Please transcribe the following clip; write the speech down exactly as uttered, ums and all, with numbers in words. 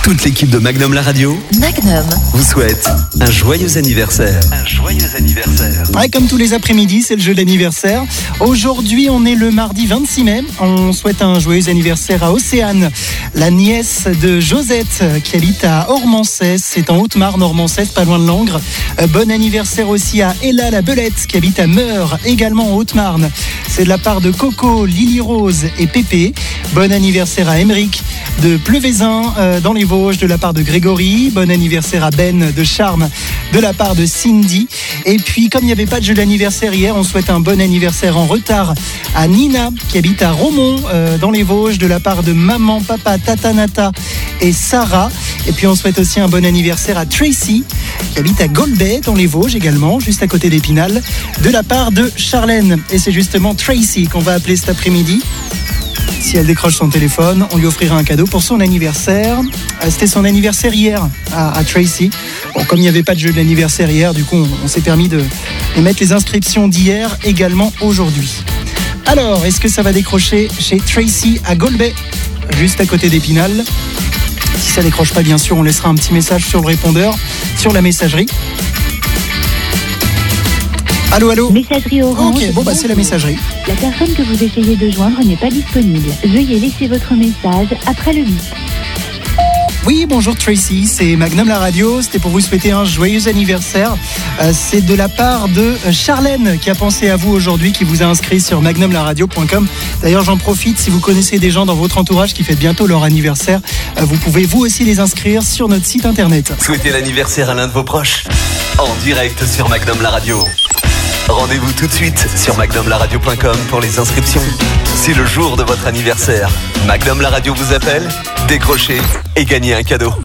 Toute l'équipe de Magnum la radio Magnum vous souhaite un joyeux anniversaire. Un joyeux anniversaire. Ouais, comme tous les après-midi, c'est le jeu d'anniversaire. Aujourd'hui, on est le mardi vingt-six mai. On souhaite un joyeux anniversaire à Océane, la nièce de Josette, qui habite à Ormancès. C'est en Haute-Marne, Ormancès, pas loin de Langres. Euh, bon anniversaire aussi à Ella la Belette, qui habite à Meure, également en Haute-Marne. C'est de la part de Coco, Lily Rose et Pépé. Bon anniversaire à Émeric de Pleuvezin, euh, dans les Vosges, de la part de Grégory. Bon anniversaire à Ben de Charmes, de la part de Cindy. Et puis, comme il n'y avait pas de jeu d'anniversaire hier, on souhaite un bon anniversaire en retard à Nina, qui habite à Romont, euh, dans les Vosges, de la part de maman, papa, tata Nata et Sarah. Et puis, on souhaite aussi un bon anniversaire à Tracy, qui habite à Golbet, dans les Vosges également, juste à côté d'Épinal, de la part de Charlène. Et c'est justement Tracy qu'on va appeler cet après-midi. Si elle décroche son téléphone, on lui offrira un cadeau pour son anniversaire. C'était son anniversaire hier à, à Tracy. Bon, comme il n'y avait pas de jeu d'anniversaire hier, du coup, on, on s'est permis de, de mettre les inscriptions d'hier également aujourd'hui. Alors, est-ce que ça va décrocher chez Tracy à Golbet, juste à côté d'Épinal? Si ça décroche pas, bien sûr, on laissera un petit message sur le répondeur, sur la messagerie. Allô, allô. Messagerie Orange. Ok, bon bah c'est la messagerie. La personne que vous essayez de joindre n'est pas disponible. Veuillez laisser votre message après le bip. Oui, bonjour Tracy, c'est Magnum la radio. C'était pour vous souhaiter un joyeux anniversaire. Euh, c'est de la part de Charlène qui a pensé à vous aujourd'hui, qui vous a inscrit sur magnum la radio point com. D'ailleurs, j'en profite, si vous connaissez des gens dans votre entourage qui fêtent bientôt leur anniversaire, euh, vous pouvez vous aussi les inscrire sur notre site internet. Souhaitez l'anniversaire à l'un de vos proches en direct sur Magnum la radio. Rendez-vous tout de suite sur magnum la radio point com pour les inscriptions. C'est le jour de votre anniversaire. Magnum la radio vous appelle, décrochez et gagnez un cadeau.